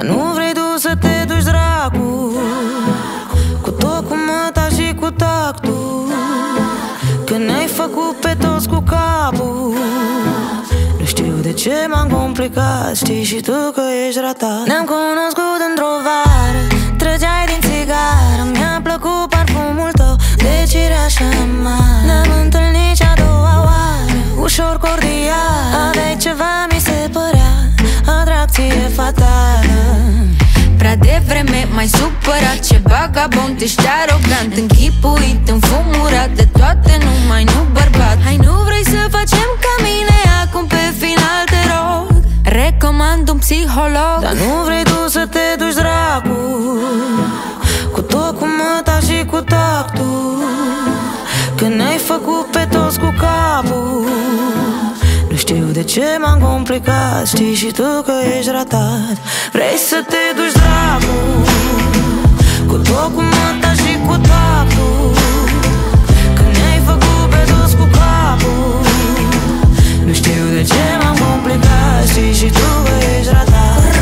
Dar nu vrei tu să te duci dracu, cu tot cu măta și cu tactul, că ne-ai făcut pe toți cu capul. Nu știu de ce m-am complicat, știi și tu că ești ratat. Ne-am cunoscut într-o vară, trăgeai din țigară, mi-a plăcut parfumul tău de cireașă amară. Ne-am întâlnit cea doua oară, ușor cordial, aveai ceva, mi se părea, atracție fatală. Prea devreme m-ai supărat, ce vagabond, ești arogant, închipuit, înfumurat de toate, numai nu bărbat. Hai, nu vrei să facem ca mine, acum pe final te rog, recomand un psiholog. Dar nu vrei tu să te duci dracu, cu tot cu măta și cu tactul, că ne-ai făcut pe toți cu capul. Nu știu de ce m-am complicat, știi și tu că ești ratat. Vrei să te duci dracu, cu tot cu măta și cu tactul, că ne-ai făcut pe toți cu capul. Nu știu de ce m-am complicat, știi și tu că ești ratat.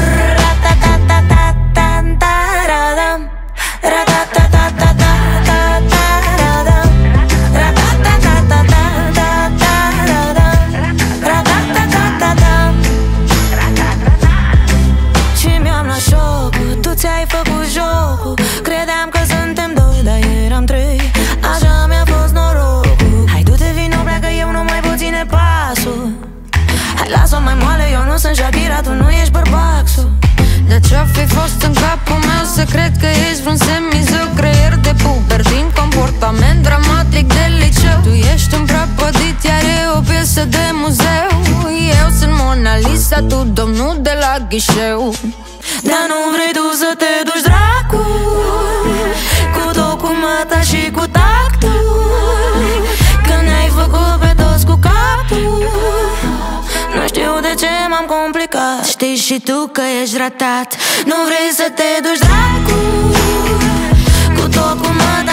Ți-ai făcut jocul, credeam că suntem doi, dar eram trei, așa mi-a fost norocul. Hai, du-te, vino, pleacă, eu nu mai pot ține pasul. Hai, las-o mai moale, eu nu sunt Shakira, tu nu ești bărbaxul. Dar ce-o fi fost în capul meu să cred că ești vreun semizeu, creier de puber din comportament dramatic de liceu. Tu ești un prăpădit, iar e o piesă de muzeu. Eu sunt Mona Lisa, tu domnul de la ghișeu. Dar nu vrei tu să te duci dracu, cu tot cu măta și cu tactul, că ne-ai făcut pe toți cu capul. Nu știu de ce m-am complicat, știi și tu că ești ratat. Nu vrei să te duci dracu, cu tot cu măta